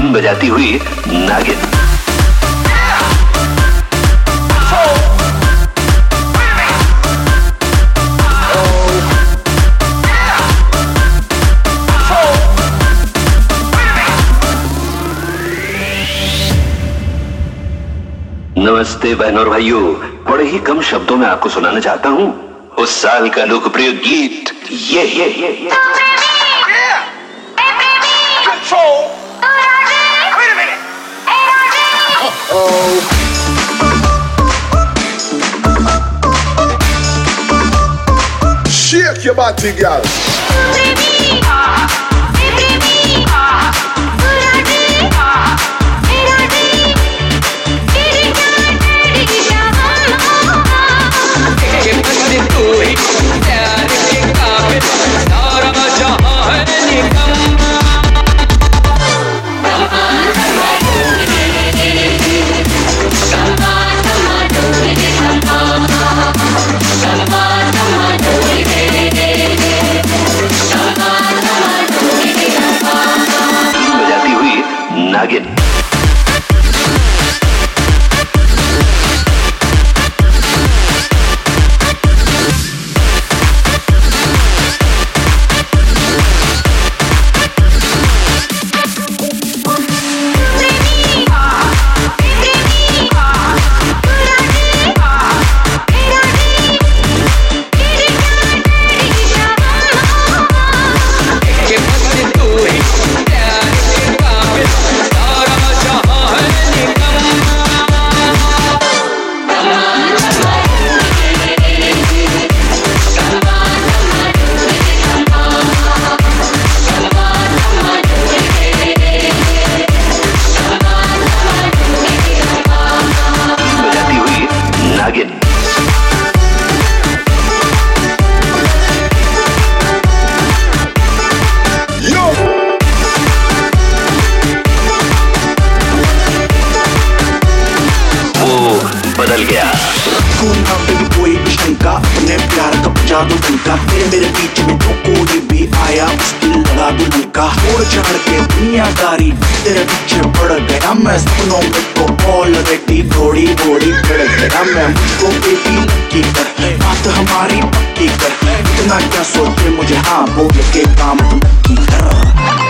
धुन बजाती हुई नागिन। नमस्ते बहनों और भाइयों, बड़े ही कम शब्दों में आपको सुनाना चाहता हूँ उस साल का लोकप्रिय गीत ये। Shake your body, girl. बजाती हुई नागिन। बदल गया। कोई भी शंका अपने प्यार का बचा दो टंका, मेरे बीच में जो कोई भी आया मुश्किल लगा दो लंका। छोड़ छाड़ के दुनियादारी तेरे पीछे पड़ गया मैं, सपनों में तो ऑलरेडी थोड़ी थोड़ी बढ़ गया मैं। मुझको बेबी लकी कर, बात हमारी पक्की कर, इतना क्या सोचे मुझे हाँ बोल के काम नक्की कर।